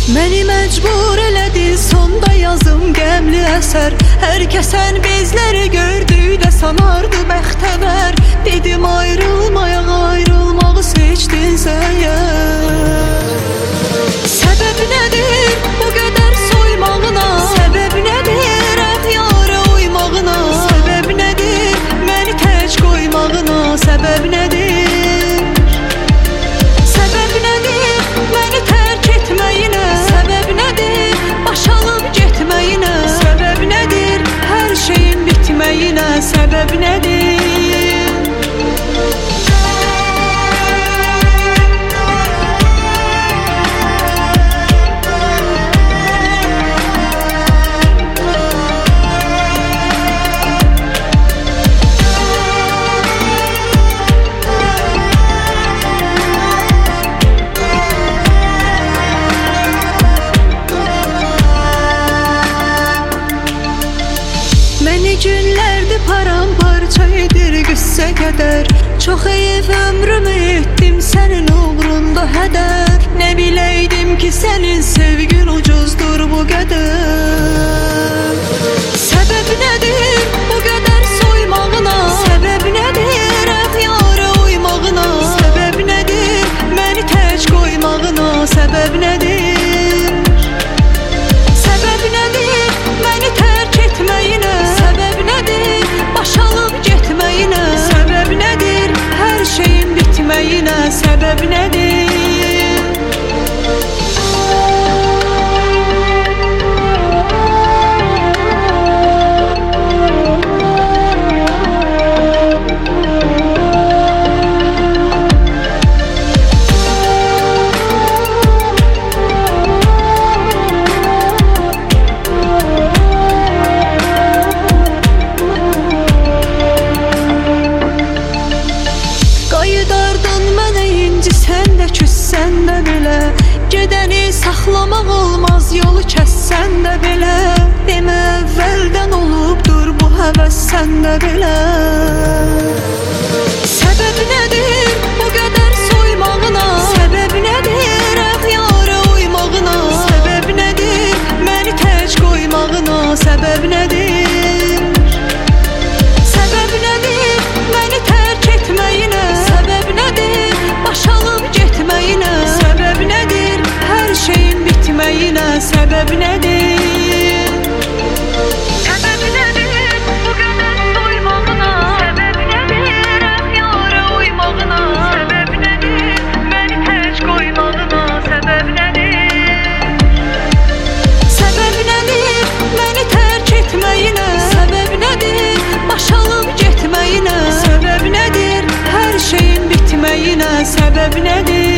Məni məcbur elədin, sonda yazım qəmli əsər. Hər kəsən bizləri gördükdə sanardı bəxtəvər. Dedim ayrılmaya, ayrılmağı seçdinsə əgər. Səbəb nədir bu qədər soymağına? Səbəb nədir əxyara uymağına? Səbəb nədir məni tək qoymağına? Səbəb nədir? Səbəb nədir məni tərk etməyinə? Səbəb nədir baş alıb getməyinə? Səbəb nədir hər şeyin bitməyinə? Səbəb nədir? Günlərdir paramparça edir qüssə qədər. Çox heyif ömrümü etdim sənin uğrunda hədər. Nə biləydim ki sənin sevgin ucuzdur bu qədər. Səbəb nədir bu qədər soymağına? Səbəb nədir əxyara uymağına? Səbəb nədir məni tək qoymağına? Səbəb nədir? Səbəb nədir məni tərk etməyinə? Baş alıb getməyinə? Səbəb nədir hər şeyin bitməyinə? Səbəb nədir? Küssən də belə, gedəni saxlamaq olmaz, yolu kəssən də belə. Demə əvvəldən olubdur bu həvəs səndə belə. Səbəb nədir bu qədər soymağına? Səbəb nədir əxyara uymağına? Səbəb nədir məni tək qoymağına? Səbəb nədir? Səbəb nədir məni tərk etməyinə? Səbəb nədir baş alıb getməyinə? Səbəb nədir hər şeyin bitməyinə? Səbəb nədir? Səbəb nədir bu qədər soymağına? Səbəb nədir əxyara uymağına? Səbəb nədir məni tək qoymağına? Səbəb nədir? Səbəb nədir məni tərk etməyinə? Səbəb nədir baş alıb getməyinə? Səbəb nədir hər şeyin bitməyinə? Səbəb nədir?